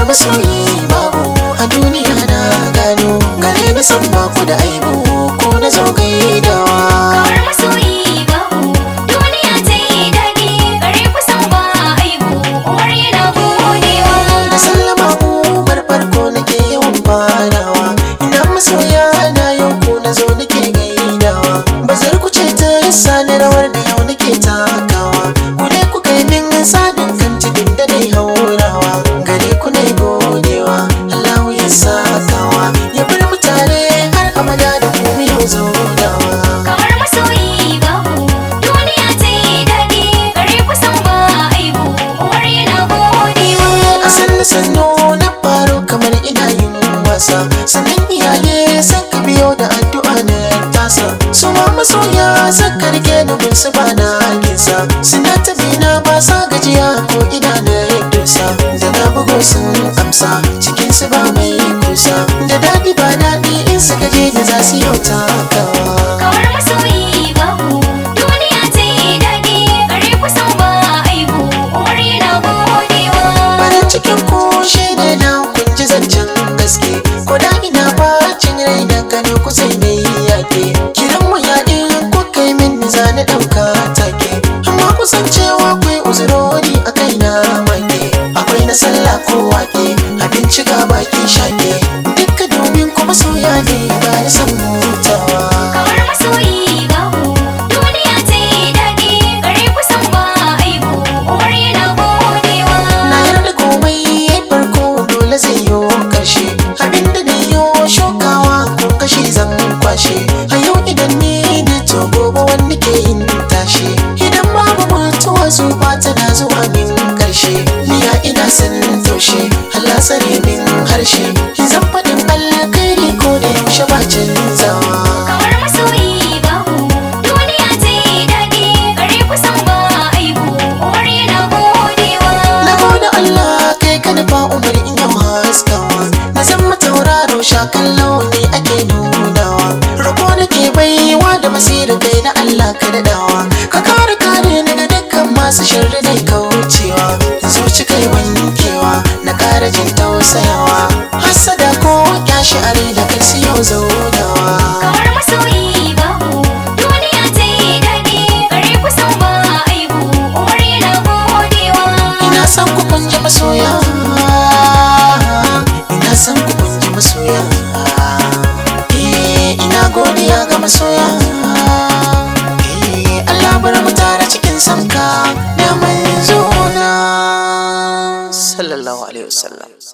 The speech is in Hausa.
masoyi babu a duniya na gano gare ni san baku da aibu ko na zo gaidawa. Kamar masoyi babu duniya ta yi daɗi gare ku san ba aibu Umar yana godewa. Da sallama Umar farko nake yawan farawa ina masoya na yau ko na zo nake gaidawa. Bazar ku ce ta sani rawar da yau nake takawa ku ne ku kai min sadin kan cikin da dai haurawa gare ku ne godewa Allahu ya sakawa ya bar mu tare har abada da ku yau zaunawa. Kamar masoyi babu duniya ta yi daɗi gare ku san ba aibu Umar yana godewa. A sannu sannu na faro kamar ina yin wasa sannan iyaye san ka biyo da addu'a na tasa su ma masoya san ka rike ni bin su ba na nisa suna ta bina ba sa gajiya ko ina na dusa da na bugo sun amsa cikin su ba mai kusa da daɗi ba daɗi in su gaje da za su yau takawa. Kamar masoyi babu duniya ta yi daɗi gare ku san ba aibu Umar yana godewa. Farin cikin ku shi ne na kun ji zancen gaske ko da ina bacin rai da gano ku sai na yi yaƙi kiran mu yaɗi ku kai min za na ɗauka take amma ku san cewa akwai uzurori a kai na make akwai na sallah ko wake abinci ga baki shaƙe dukka domin kuma soya ne ba ni san hutawa. Kamar masoyi babu duniya ta yi daɗi gare ku san ba aibu Umar yana godewa. Na yarda komai farko dole zai yo karshe abinda na yo shokawa ko kashe zan kwashe a yau idan ni da to gobe wanda ke yin tashi idan babu mutuwa zuba tana zuwa min karshe niya ina san taushe Allah tsare min harshe zan faɗin Allah kai ko da yaushe ba canzawa. Kamar masoyi babu duniya ta yi daɗi gare ku san ba aibu Umar yana godewa. Na gode Allah kai ka nufa Umar in yau haskawa na zama tauraro shakan launi ake nunawa rabo nake baiwa da basira kai na Allah ka daɗawa ka kare ni daga dukkan masu sharri dai kaucewa zuci kai wankewa na kara jin tausayawa hassada ko kyashi are da kai su yau zaunawa. Kamar masoyi babu duniya ta yi daɗi gare ku san ba aibu Umar yana godewa. Ina san ku kun ji masoya ina san ku kun ji masoya ina godiya ga masoya Allah bar mu tare cikin sanka da manzo na sallallahu alaihi wasallam.